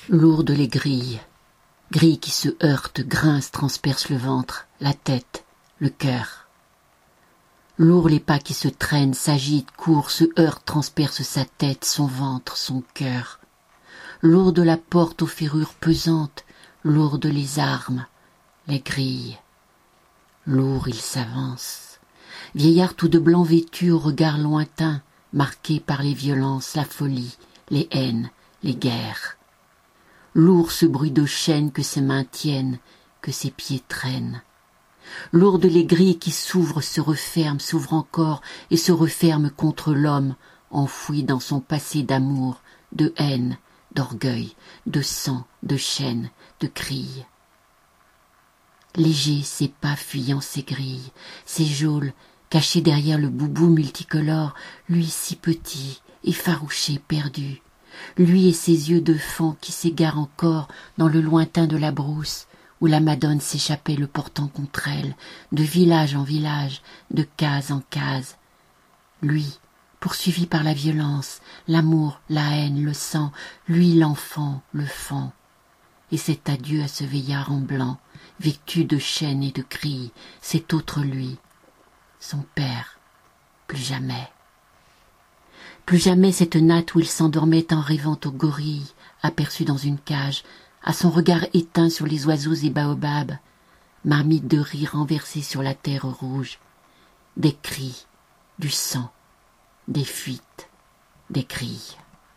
Lourdes les grilles, grilles qui se heurtent, grincent, transpercent le ventre, la tête, le cœur. Lourds les pas qui se traînent, s'agitent, courent, se heurtent, transpercent sa tête, son ventre, son cœur. Lourde la porte aux ferrures pesantes, lourdes les armes, les grilles. Lourd il s'avance, vieillard tout de blanc vêtu au regard lointain, marqué par les violences, la folie, les haines, les guerres. Lourd ce bruit de chaîne que ses mains tiennent, que ses pieds traînent. Lourdes les grilles qui s'ouvrent, se referment, s'ouvrent encore et se referment contre l'homme, enfoui dans son passé d'amour, de haine, d'orgueil, de sang, de chaîne, de cris. Léger ses pas fuyant ses grilles, ses geôles, cachés derrière le boubou multicolore, lui si petit, effarouché, perdu. Lui et ses yeux de faon qui s'égarent encore dans le lointain de la brousse, où la Madone s'échappait le portant contre elle, de village en village, de case en case. Lui, poursuivi par la violence, l'amour, la haine, le sang, lui l'enfant, le faon. Et cet adieu à ce veillard en blanc, vêtu de chaînes et de cris, cet autre lui, son père, plus jamais. Plus jamais cette natte où il s'endormait en rêvant aux gorilles, aperçues dans une cage, à son regard éteint sur les oiseaux et baobabs, marmite de riz renversée sur la terre rouge, des cris, du sang, des fuites, des cris.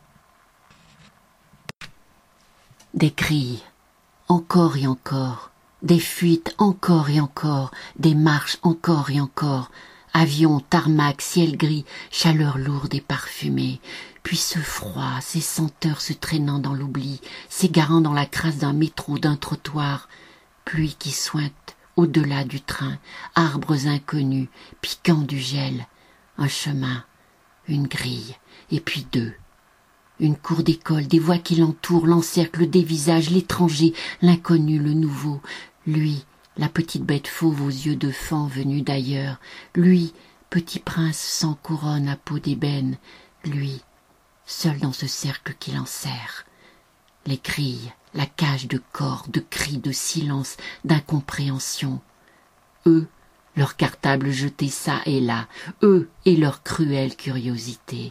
Des cris, encore et encore, des fuites encore et encore, des marches encore et encore, avions, tarmac, ciel gris, chaleur lourde et parfumée, puis ce froid, ces senteurs se traînant dans l'oubli, s'égarant dans la crasse d'un métro, d'un trottoir, pluie qui sointe au-delà du train, arbres inconnus, piquant du gel, un chemin, une grille, et puis deux. Une cour d'école, des voix qui l'entourent, l'encerclent, des visages, l'étranger, l'inconnu, le nouveau, lui, la petite bête fauve aux yeux de faon venue d'ailleurs, lui, petit prince sans couronne à peau d'ébène, lui, seul dans ce cercle qui l'enserre. Les cris, la cage de corps, de cris, de silence, d'incompréhension. Eux, leur cartable jeté çà et là, eux et leur cruelle curiosité.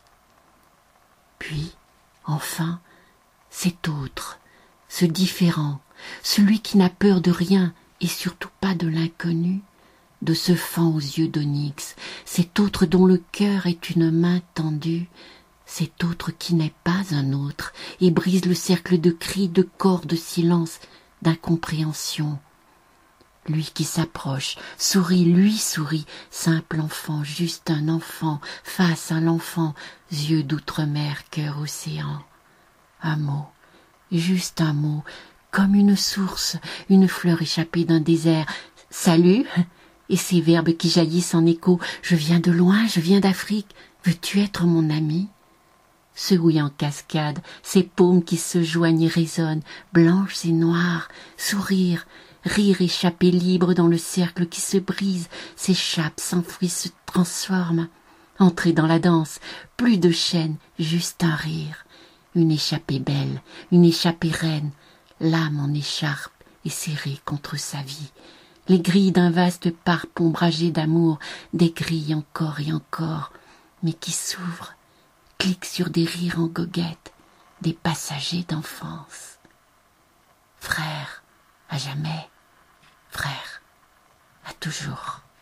Puis, enfin, cet autre, ce différent, celui qui n'a peur de rien et surtout pas de l'inconnu, de ce faon aux yeux d'onyx, cet autre dont le cœur est une main tendue, cet autre qui n'est pas un autre et brise le cercle de cris, de corps, de silence, d'incompréhension. Lui qui s'approche, sourit, lui sourit, simple enfant, juste un enfant, face à l'enfant, yeux d'outre-mer, cœur océan. Un mot, juste un mot, comme une source, une fleur échappée d'un désert. Salut, et ces verbes qui jaillissent en écho. Je viens de loin, je viens d'Afrique. Veux-tu être mon ami? Ce oui en cascade, ces paumes qui se joignent et résonnent, blanches et noires, sourire, rire échappé libre dans le cercle qui se brise, s'échappe, s'enfuit, se transforme. Entrer dans la danse, plus de chaîne, juste un rire. Une échappée belle, une échappée reine, l'âme en écharpe et serrée contre sa vie. Les grilles d'un vaste parc ombragé d'amour, des grilles encore et encore, mais qui s'ouvrent, cliquent sur des rires en goguette, des passagers d'enfance. Frère, à jamais, frère, à toujours.